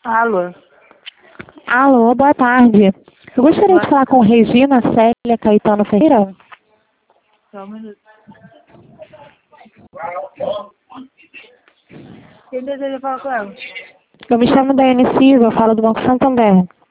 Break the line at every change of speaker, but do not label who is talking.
Alô?
Alô, boa tarde. Eu gostaria de falar com Regina Célia Caetano Ferreira.
Só um minuto. Quem deseja falar com ela?
Eu me chamo Daiane Silva, eu falo do Banco Santander.